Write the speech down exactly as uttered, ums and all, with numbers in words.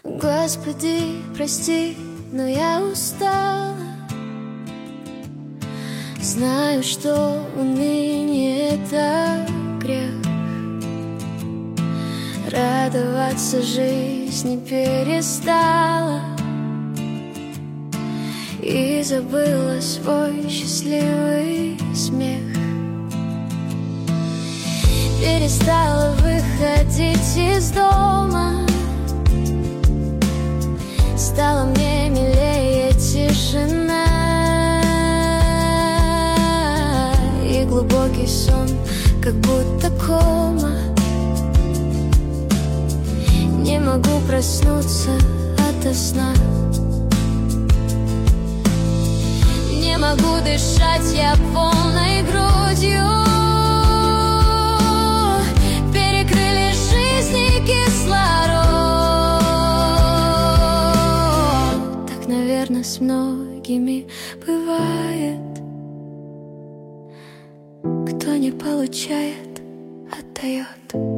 Господи, прости, но я устала. Знаю, что уныние — это грех. Радоваться жизни перестала и забыла свой счастливый смех. Перестала выходить из дома. Стала мне милее тишина и глубокий сон, как будто кома. Не могу проснуться ото сна. Не могу дышать я полной грудью. Перекрыли жизни кислород. Так, наверное, с многими бывает. Кто не получает, отдает.